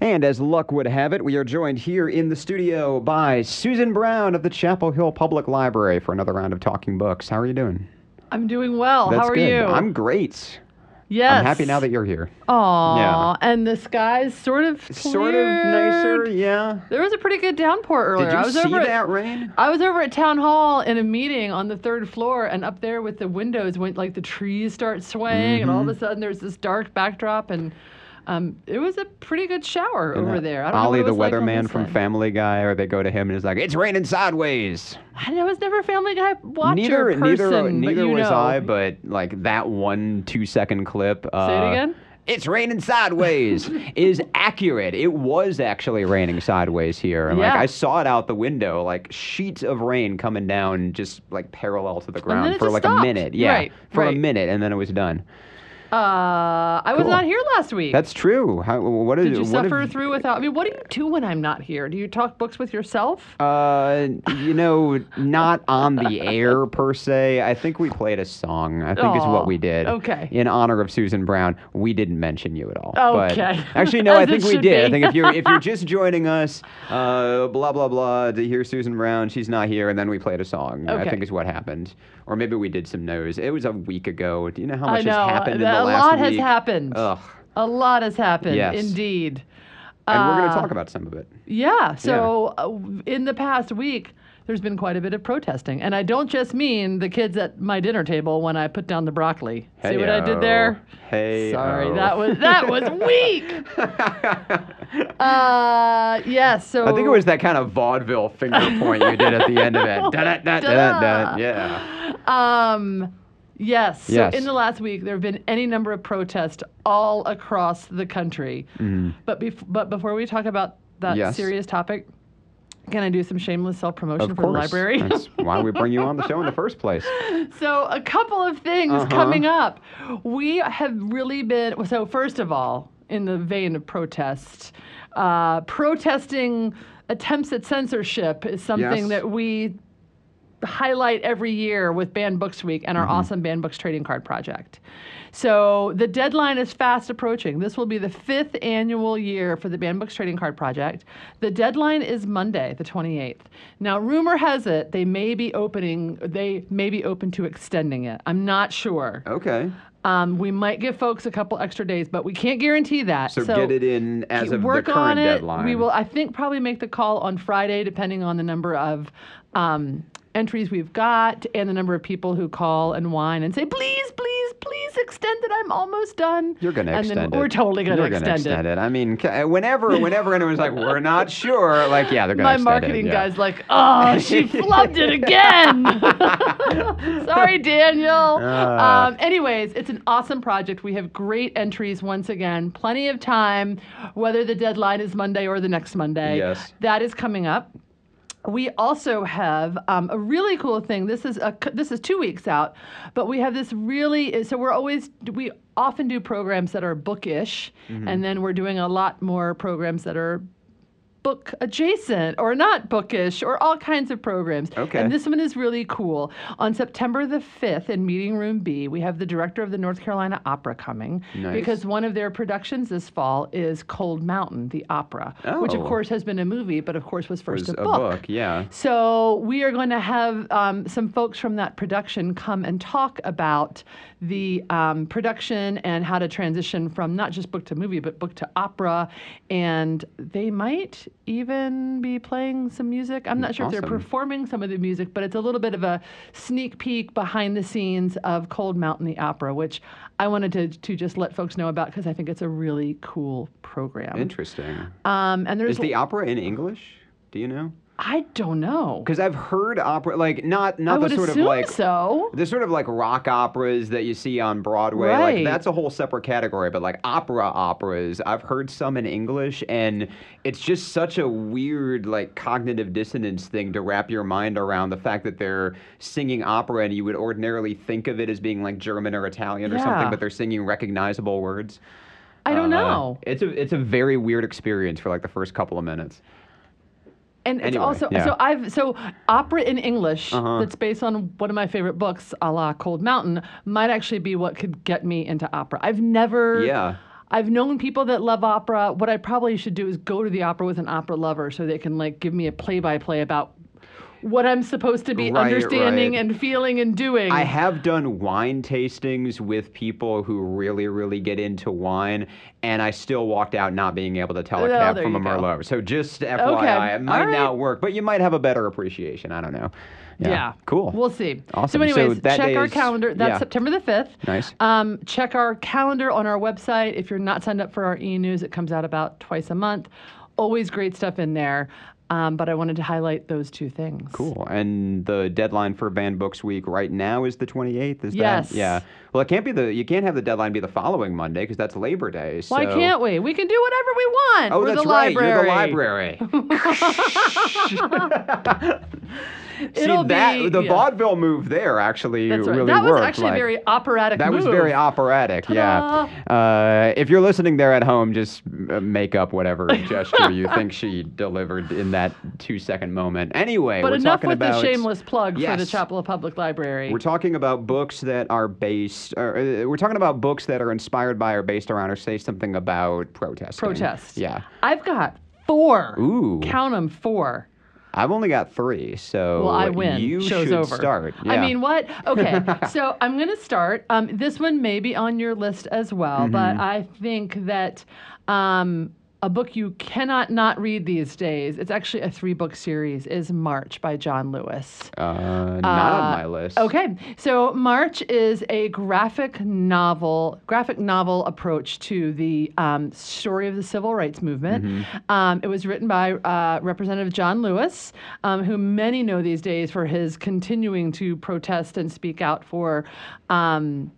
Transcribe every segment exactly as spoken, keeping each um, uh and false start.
And as luck would have it, we are joined here in the studio by Susan Brown of the Chapel Hill Public Library for another round of Talking Books. How are you doing? I'm doing well. That's How are good. you? I'm great. Yes. I'm happy now that you're here. Aw. Yeah. And the sky's sort of cleared. Sort of nicer, yeah. There was a pretty good downpour earlier. Did you I was see over that at, rain? I was over at Town Hall in a meeting on the third floor, and up there with the windows went like the trees start swaying, Mm-hmm. and all of a sudden there's this dark backdrop, and um, it was a pretty good shower And over that there. I don't Ollie know what the it was like on weatherman this from side. Family Guy, or they go to him and he's like, "It's raining sideways." I was never a Family Guy watcher neither, person, neither, but neither you was know. I. But like that one two-second clip. Uh, Say it again. It's raining sideways is accurate. It was actually raining sideways here. And Yeah. like I saw it out the window, like sheets of rain coming down just like parallel to the then ground it for just like stopped. a minute. Yeah. Right, for a right. minute and then it was done. Uh, I was Cool. not here last week. That's true. How what Did is you what suffer have- through without? I mean, what do you do when I'm not here? Do you talk books with yourself? Uh, you know, not on the air per se. I think we played a song. I think is Aw, what we did. okay. In honor of Susan Brown, we didn't mention you at all. Okay. But actually, no, I As it think we should did. I be. think if you're if you're just joining us, uh, blah blah blah, to hear Susan Brown, she's not here, and then we played a song. I Okay. think is what happened, or maybe we did some no's. It was a week ago. Do you know how I much know. has happened in the a last lot week? has happened. Ugh. A lot has happened. Yes. Indeed. And we're going Uh, to talk about some of it. Yeah. So uh, in the past week, there's been quite a bit of protesting, and I don't just mean the kids at my dinner table when I put down the broccoli. See what I did there? Hey. Sorry, that was that was weak. Uh, yes. So I think it was that kind of vaudeville finger point you did at the end of it. Da-da-da-da-da. Yeah. Um, yes. So Yes. in the last week, there have been any number of protests all across the country. But bef- but before we talk about that Mm-hmm. Yes. serious topic, can I do some shameless self-promotion Of for course. the library? That's why we bring you on the show in the first place. So a couple of things Uh-huh. coming up. We have really been, so first of all, in the vein of protest, uh, protesting attempts at censorship is something Yes. that we highlight every year with Banned Books Week and our Mm-hmm. awesome Banned Books Trading Card Project. So the deadline is fast approaching. This will be the fifth annual year for the Banned Books Trading Card Project. The deadline is Monday, the twenty-eighth. Now, rumor has it they may be opening, they may be open to extending it. I'm not sure. Okay. Um, we might give folks a couple extra days, but we can't guarantee that. So, get it in as of work the current on it. deadline. We will, I think, probably make the call on Friday, depending on the number of um, entries we've got and the number of people who call and whine and say, please, please, please extend it. I'm almost done. You're going to and extend then it. We're totally going to You're extend, gonna extend it. I mean, ca- whenever whenever anyone's like, we're not sure, like, yeah, they're going to My extend marketing it. yeah. guy's like, oh, she flubbed it again. Sorry, Daniel. Ah. Um, anyways, it's an awesome project. We have great entries once again, plenty of time, whether the deadline is Monday or the next Monday. Yes. That is coming up. We also have um, a really cool thing. This is a this is two weeks out, but we have this really so we're always we often do programs that are bookish, Mm-hmm. and then we're doing a lot more programs that are book adjacent or not bookish or all kinds of programs. Okay. And this one is really cool. On September the fifth in Meeting Room B, we have the director of the North Carolina Opera coming Nice. because one of their productions this fall is Cold Mountain, the opera, which of Oh. course has been a movie, but of course was first Was a a book. book, yeah. So we are going to have um, some folks from that production come and talk about the um, production and how to transition from not just book to movie, but book to opera. And they might even be playing some music. I'm not sure if Awesome. they're performing some of the music, but it's a little bit of a sneak peek behind the scenes of Cold Mountain, the opera, which I wanted to, to just let folks know about because I think it's a really cool program. Interesting. Um, and there's Is the opera in English? Do you know? I don't know. Because I've heard opera, like not I not would the sort assume of like so. the sort of like rock operas that you see on Broadway. Right. Like that's a whole separate category. But like opera operas, I've heard some in English, and it's just such a weird like cognitive dissonance thing to wrap your mind around the fact that they're singing opera, and you would ordinarily think of it as being like German or Italian or something, Yeah. but they're singing recognizable words. I don't Uh, know. It's a it's a very weird experience for like the first couple of minutes. And it's Anyway, also yeah. so I've so opera in English Uh-huh. that's based on one of my favorite books, a la Cold Mountain, might actually be what could get me into opera. I've never Yeah. I've known people that love opera. What I probably should do is go to the opera with an opera lover so they can like give me a play-by-play about what I'm supposed to be Right, understanding right. and feeling and doing. I have done wine tastings with people who really, really get into wine, and I still walked out not being able to tell a Oh, cab there from a you go. Merlot. So just F Y I, it might All right. not work, but you might have a better appreciation. I don't know. Yeah. Yeah. Cool. We'll see. Awesome. So anyways, So that check day our is- calendar. That's yeah. September the fifth. Nice. Um, check our calendar on our website. If you're not signed up for our e-news, it comes out about twice a month. Always great stuff in there. Um, but I wanted to highlight those two things. Cool. And the deadline for Banned Books Week right now is the twenty-eighth. Is Yes. that? Yeah. Well, it can't be the. You can't have the deadline be the following Monday because that's Labor Day. So. Why can't we? We can do whatever we want. Oh, We're that's the right. library. You're the library. See, It'll that be- the yeah. vaudeville move there actually That's right. really that was worked. actually like, a very operatic That move. was very operatic, yeah. Uh, if you're listening there at home, just uh, make up whatever gesture you think she delivered in that two-second moment. Anyway, But we're enough talking with about the shameless plug for the Yes. Chapel Public Library. We're talking about books that are based. Or, uh, we're talking about books that are inspired by or based around or say something about protesting. Protest. Yeah. I've got four. Ooh. Count them, four. I've only got three, so Well, I win. you Show's should over. start. I Yeah. mean, what? Okay, so I'm going to start. Um, this one may be on your list as well, Mm-hmm. but I think that um, a book you cannot not read these days, it's actually a three-book series, is March by John Lewis. Uh, not on my list. Okay, so March is a graphic novel, graphic novel approach to the um, story of the civil rights movement. Mm-hmm. Um, it was written by uh, Representative John Lewis, um, who many know these days for his continuing to protest and speak out for um,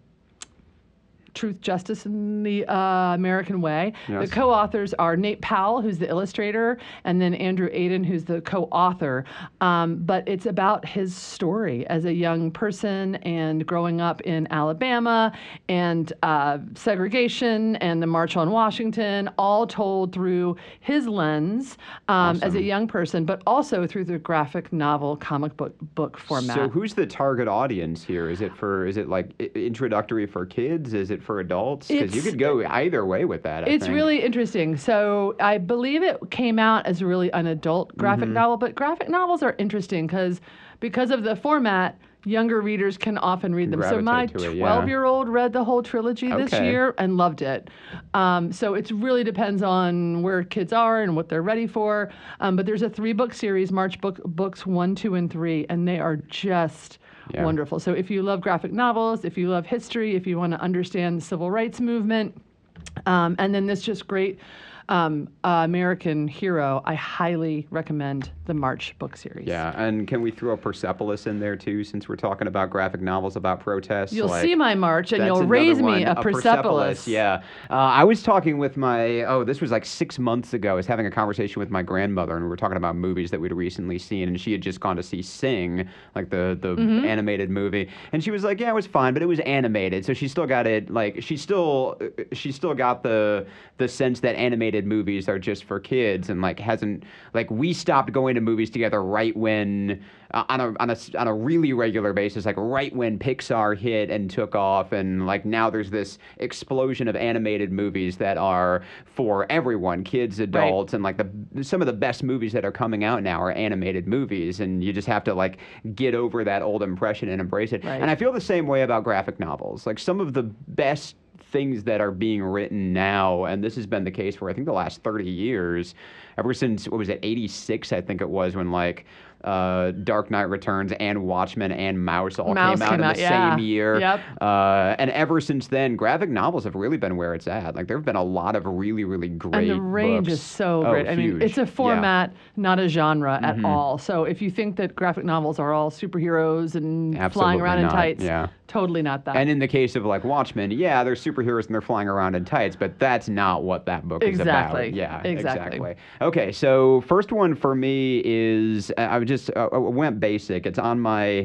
truth, justice, and the uh, American way. Yes. The co-authors are Nate Powell, who's the illustrator, and then Andrew Aiden, who's the co-author. Um, but it's about his story as a young person and growing up in Alabama and uh, segregation and the March on Washington, all told through his lens um, as a Awesome. young person, but also through the graphic novel comic book book format. So who's the target audience here? Is it for? Is it like i- introductory for kids? Is it for adults? Because you It's- could go either way with that. I It's think. really interesting. So I believe it came out as really an adult graphic Mm-hmm. novel, but graphic novels are interesting because because of the format, younger readers can often read them. So my Gravitate to it, yeah. twelve-year-old read the whole trilogy this Okay. year and loved it. Um, so it really depends on where kids are and what they're ready for. Um, but there's a three-book series, March book books one, two, and three, and they are just Yeah. wonderful. So if you love graphic novels, if you love history, if you want to understand the civil rights movement, um, and then this just great um, uh, American hero, I highly recommend the March book series. Yeah, and can we throw Persepolis in there too, since we're talking about graphic novels about protests? You'll like, see my March and that's you'll another raise me one, a Persepolis. Yeah, uh, I was talking with my oh, this was like six months ago. I was having a conversation with my grandmother, and we were talking about movies that we'd recently seen, and she had just gone to see Sing, like the the Mm-hmm. animated movie, and she was like, yeah, it was fine, but it was animated, so she still got it. Like she still she still got the the sense that animated movies are just for kids, and like hasn't like we stopped going to movies together right when uh, on a on a on a really regular basis, like right when Pixar hit and took off, and like now there's this explosion of animated movies that are for everyone, kids, adults, and like the some of the best movies that are coming out now are animated movies, and you just have to like get over that old impression and embrace it. Right. And I feel the same way about graphic novels. Like some of the best things that are being written now, and this has been the case for I think the last thirty years, ever since what was it, eighty-six I think it was, when like uh, Dark Knight Returns and Watchmen and Mouse all Mouse came out came in out, the yeah. same year. Yep. Uh, and ever since then, graphic novels have really been where it's at. Like there have been a lot of really, really great And the range books. is so Oh, great. I mean, huge. it's a Yeah. format, not a genre at all. So if you think that graphic novels are all superheroes and flying Absolutely around in not, tights, yeah. totally not that. And in the case of like Watchmen, yeah, they're superheroes and they're flying around in tights, but that's not what that book Exactly. is about. Yeah, Exactly. exactly. Okay, so first one for me is uh, I would just uh, uh, went basic. It's on my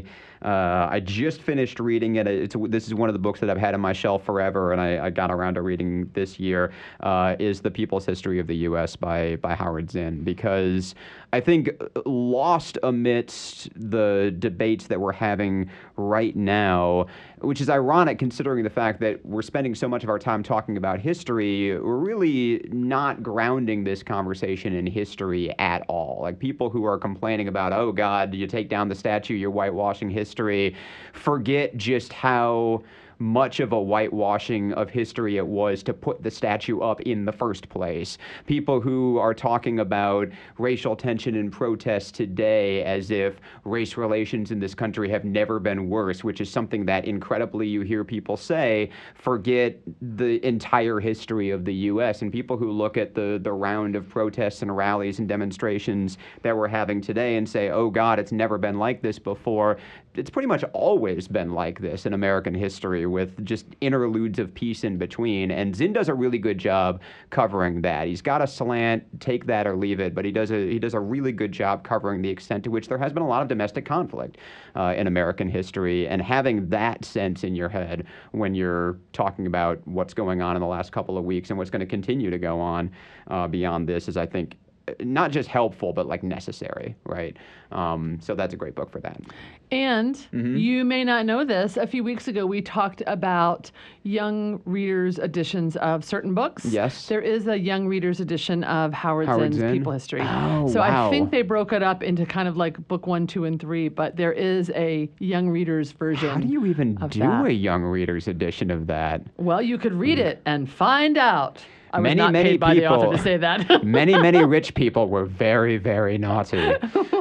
Uh, I just finished reading it. It's this is one of the books that I've had on my shelf forever, and I, I got around to reading this year. Uh, is The People's History of the U S by by Howard Zinn, because I think lost amidst the debates that we're having right now, which is ironic considering the fact that we're spending so much of our time talking about history, we're really not grounding this conversation in history at all. Like, people who are complaining about, oh God, you take down the statue, you're whitewashing history, forget just how much of a whitewashing of history it was to put the statue up in the first place. People who are talking about racial tension and protests today as if race relations in this country have never been worse, which is something that incredibly you hear people say, forget the entire history of the U S. And people who look at the, the round of protests and rallies and demonstrations that we're having today and say, oh God, it's never been like this before. It's pretty much always been like this in American history, with just interludes of peace in between. And Zinn does a really good job covering that. He's got a slant, take that or leave it, but he does a he does a really good job covering the extent to which there has been a lot of domestic conflict uh, in American history. And having that sense in your head when you're talking about what's going on in the last couple of weeks and what's going to continue to go on uh, beyond this is, I think, not just helpful, but like necessary, right? Um, so that's a great book for that. And Mm-hmm. you may not know this, a few weeks ago we talked about young readers' editions of certain books. Yes. There is a young readers' edition of Howard, Howard Zinn's Zinn? People History. Oh, so wow. I think they broke it up into kind of like book one, two, and three, but there is a young readers version. How do you even of do that. a young reader's edition of that? Well, you could read it and find out. I was Many, not many paid by the author people- to say that. Many, many rich people were very, very naughty.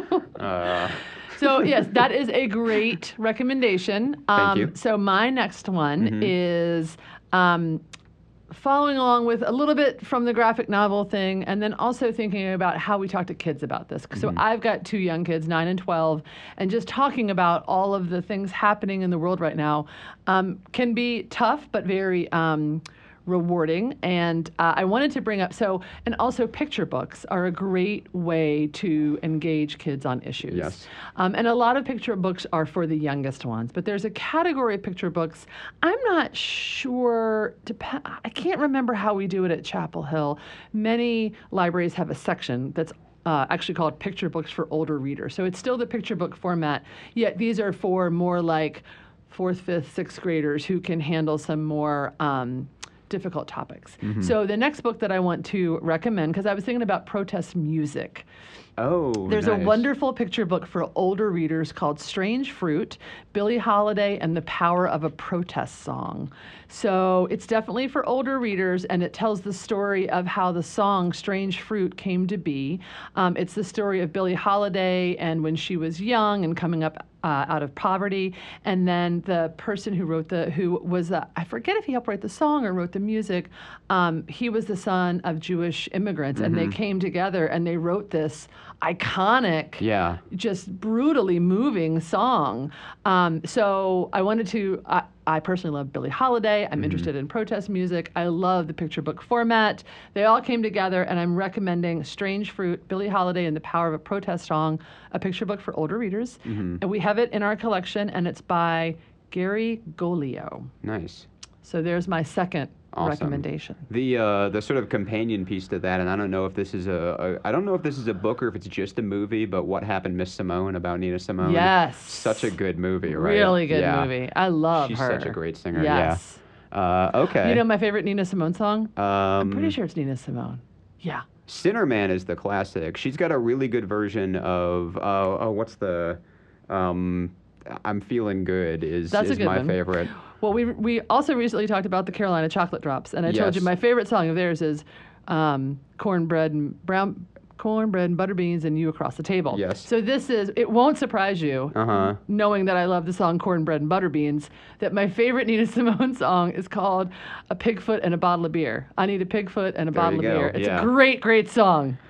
Uh, So yes, that is a great recommendation. Um, you. So my next one Mhm. is um, following along with a little bit from the graphic novel thing, and then also thinking about how we talk to kids about this. So Mm-hmm. I've got two young kids, nine and twelve, and just talking about all of the things happening in the world right now um, can be tough, but very um, rewarding. And uh, I wanted to bring up, so, and also picture books are a great way to engage kids on issues. Yes. Um, and a lot of picture books are for the youngest ones, but there's a category of picture books. I'm not sure, dep- I can't remember how we do it at Chapel Hill. Many libraries have a section that's uh, actually called picture books for older readers. So it's still the picture book format, yet these are for more like fourth, fifth, sixth graders who can handle some more um, difficult topics. So the next book that I want to recommend, because I was thinking about protest music. oh, There's a nice. wonderful picture book for older readers called Strange Fruit, Billie Holiday and the Power of a Protest Song. So it's definitely for older readers, and it tells the story of how the song Strange Fruit came to be. Um, it's the story of Billie Holiday and when she was young and coming up uh, out of poverty, and then the person who wrote the, who was, uh, I forget if he helped write the song or wrote the music, um, he was the son of Jewish immigrants, and they came together and they wrote this iconic, Yeah. just brutally moving song. Um, so I wanted to, I, I personally love Billie Holiday. I'm interested in protest music. I love the picture book format. They all came together, and I'm recommending Strange Fruit, Billie Holiday and the Power of a Protest Song, a picture book for older readers. And we have it in our collection, and it's by Gary Golio. Nice. So there's my second Awesome. recommendation. The uh, the sort of companion piece to that, and I don't know if this is a, a I don't know if this is a book or if it's just a movie, but What Happened, Miss Simone, about Nina Simone. Yes. Such a good movie, right? Really good Yeah. movie. I love She's her. such a great singer. Yes. Yeah. Uh, okay. You know my favorite Nina Simone song? um, I'm pretty sure it's Nina Simone. Yeah. Sinner Man is the classic. She's got a really good version of uh, oh, what's the um, I'm Feeling Good is That's a is good my one. favorite. Well, we we also recently talked about the Carolina Chocolate Drops, and I told you Yes. my favorite song of theirs is um, cornbread and brown cornbread and butter beans and You Across the Table. Yes. So this is, it won't surprise you, Uh-huh. knowing that I love the song Cornbread and Butter Beans, that my favorite Nina Simone song is called A Pigfoot and a Bottle of Beer. I Need a Pigfoot and a There Bottle you of go, Beer. It's yeah. a great, great song.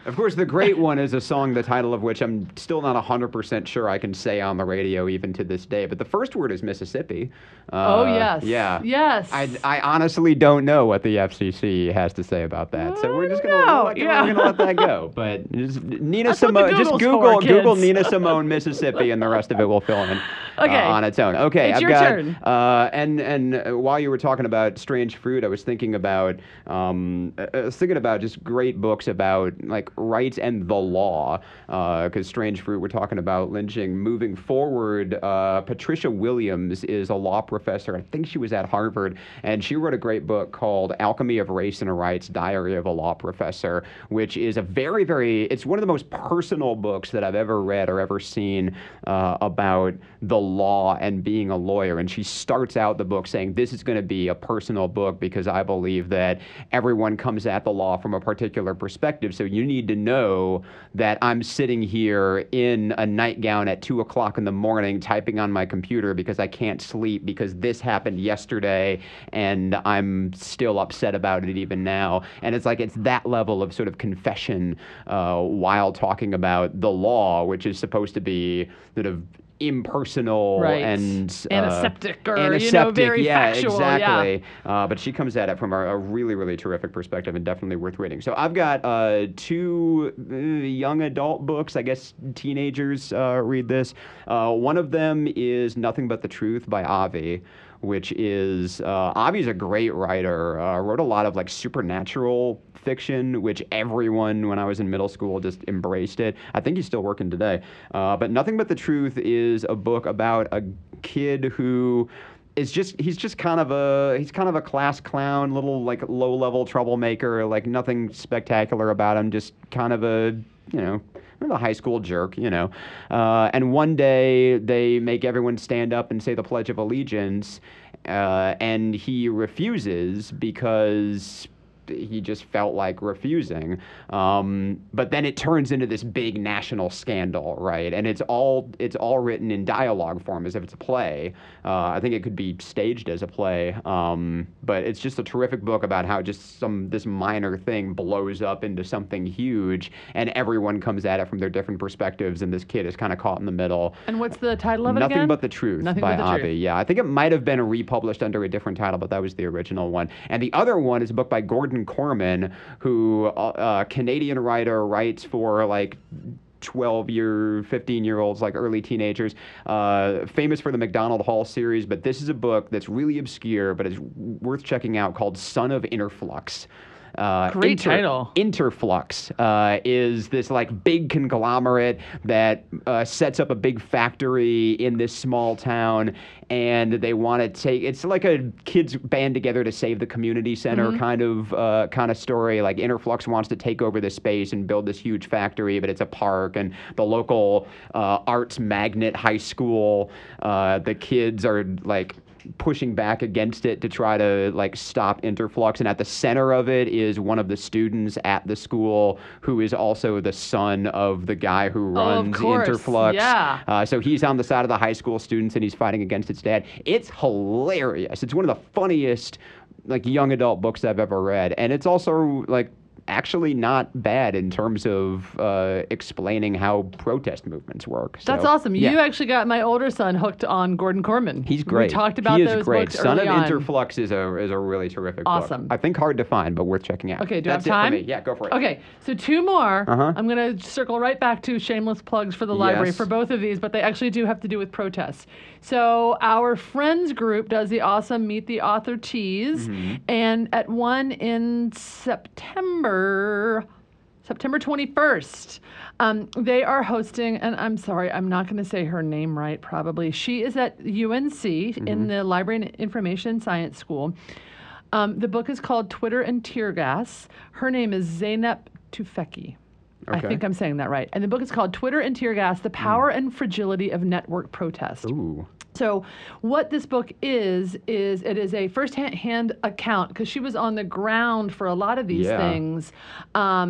Of course, the great one is a song, the title of which I'm still not one hundred percent sure I can say on the radio even to this day. But the first word is Mississippi. Uh, oh, yes. Yeah. Yes. I, I honestly don't know what the F C C has to say about that. So we're just going know. to Yeah. we're gonna let that go. But just Nina That's what the Simone, just Google's Google for, Google kids. Nina Simone, Mississippi, and the rest of it will fill in Okay. uh, on its own. Okay, It's I've your got, turn. Uh, and, and uh, while you were talking about strange fruit, I was thinking about, um, I was thinking about just great books about like rights and the law, because uh, Strange Fruit, we're talking about lynching. Moving forward, uh, Patricia Williams is a law professor. I think she was at Harvard, and she wrote a great book called Alchemy of Race and Rights, Diary of a Law Professor, which is a very, very, it's one of the most personal books that I've ever read or ever seen uh, about the law and being a lawyer. And she starts out the book saying, this is going to be a personal book because I believe that everyone comes at the law from a particular perspective. So you need to know that I'm sitting here in a nightgown at two o'clock in the morning typing on my computer because I can't sleep because this happened yesterday and I'm still upset about it even now. And it's like it's that level of sort of confession uh, while talking about the law, which is supposed to be sort of impersonal Right. and uh, Antiseptic or, antiseptic, you know, very yeah, factual, exactly. Uh, but she comes at it from a, a really, really terrific perspective and definitely worth reading. So I've got uh, two uh, young adult books. I guess teenagers uh, read this. Uh, one of them is Nothing But the Truth by Avi, which is, uh, Avi's a great writer, uh, wrote a lot of like supernatural fiction, which everyone when I was in middle school just embraced it. I think he's still working today. Uh, but Nothing But the Truth is a book about a kid who is just, he's just kind of a, he's kind of a class clown, little like low level troublemaker, like nothing spectacular about him, just kind of a, you know, a high school jerk, you know. Uh, and one day they make everyone stand up and say the Pledge of Allegiance, uh, and he refuses because he just felt like refusing. Um, but then it turns into this big national scandal, right? And it's all it's all written in dialogue form as if it's a play. Uh, I think it could be staged as a play. Um, but it's just a terrific book about how just some this minor thing blows up into something huge, and everyone comes at it from their different perspectives, and this kid is kind of caught in the middle. And what's the title of it Nothing again? But the Truth Nothing by But the Avi. Truth. Yeah, I think it might have been republished under a different title, but that was the original one. And the other one is a book by Gordon Corman, who a uh, uh, Canadian writer, writes for like twelve year, fifteen year olds, like early teenagers, uh, famous for the MacDonald Hall series. But this is a book that's really obscure, but is worth checking out, called Son of Interflux. Uh, Great Inter- title. Interflux uh, is this like big conglomerate that uh, sets up a big factory in this small town, and they want to take. It's like a kids band together to save the community center Mm-hmm. kind of uh, kind of story. Like Interflux wants to take over this space and build this huge factory, but it's a park, and the local uh, arts magnet high school, uh, the kids are like pushing back against it to try to like stop Interflux, and at the center of it is one of the students at the school who is also the son of the guy who runs of course. Interflux. Yeah. Uh, so he's on the side of the high school students and he's fighting against its dad. It's hilarious. It's one of the funniest like young adult books I've ever read, and it's also like actually not bad in terms of uh, explaining how protest movements work. So, That's awesome. yeah. You actually got my older son hooked on Gordon Corman. He's great. We talked about he is those great. books Son early of on. Interflux is a is a really terrific Awesome. book. I think hard to find, but worth checking out. Okay, do I That's have time? it for me. Yeah, go for it. Okay, so two more. Uh-huh. I'm going to circle right back to shameless plugs for the library Yes. for both of these, but they actually do have to do with protests. So our friends group does the awesome Meet the Author Tease, Mm-hmm. and at one in September, September twenty-first, um, they are hosting, and I'm sorry, I'm not going to say her name right probably. She is at U N C Mm-hmm. in the Library and Information Science School. Um, the book is called Twitter and Tear Gas. Her name is Zeynep Tufekci. I Okay. think I'm saying that right. And the book is called Twitter and Tear Gas, The Power and Fragility of Network Protest. Ooh. So what this book is, is it is a first-hand account, because she was on the ground for a lot of these Yeah. things, um,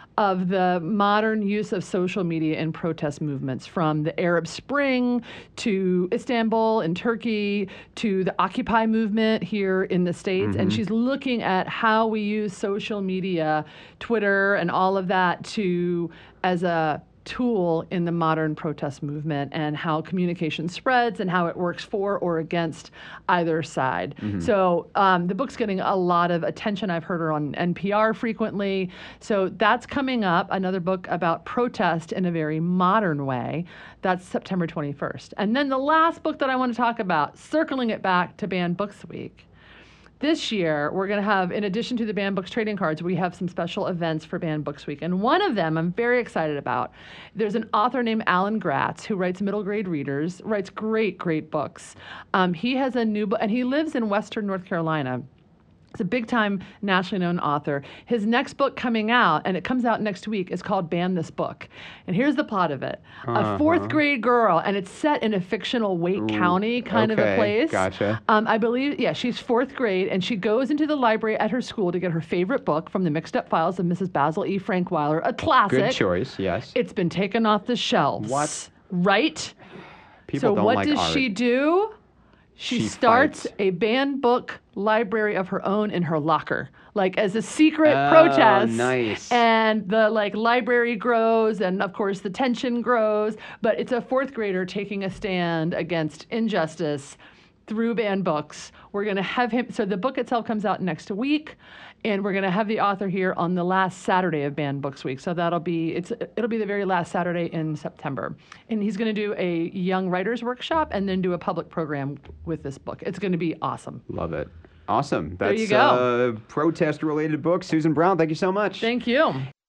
of the modern use of social media in protest movements, from the Arab Spring to Istanbul in Turkey to the Occupy movement here in the States. Mm-hmm. And she's looking at how we use social media, Twitter and all of that, to as a tool in the modern protest movement, and how communication spreads and how it works for or against either side. Mm-hmm. So um, the book's getting a lot of attention. I've heard her on N P R frequently. So that's coming up, another book about protest in a very modern way. That's September twenty-first. And then the last book that I want to talk about, circling it back to Banned Books Week. This year, we're going to have, in addition to the Banned Books trading cards, we have some special events for Banned Books Week. And one of them I'm very excited about. There's an author named Alan Gratz who writes middle grade readers, writes great, great books. Um, he has a new book, and he lives in Western North Carolina. He's a big-time nationally known author. His next book coming out, and it comes out next week, is called Ban This Book. And here's the plot of it. Uh-huh. A fourth grade girl, and it's set in a fictional Wake Ooh, County kind okay, of a place. Gotcha. Um, I believe, yeah, she's fourth grade, and she goes into the library at her school to get her favorite book from the Mixed Up Files of Missus Basil E. Frankweiler, a classic. Good choice, yes. It's been taken off the shelves. What? Right? People so don't what like does art. she do? She, She starts fights. a banned book library of her own in her locker, like as a secret Oh, protest. nice. And the like library grows, and of course the tension grows. But it's a fourth grader taking a stand against injustice through banned books. We're going to have him. So the book itself comes out next week, and we're going to have the author here on the last Saturday of Banned Books Week. So that'll be it's it'll be the very last Saturday in September, and he's going to do a young writers workshop and then do a public program with this book. It's going to be awesome. Love it. Awesome. That's There you go. Uh, protest-related book. Susan Brown, thank you so much. Thank you.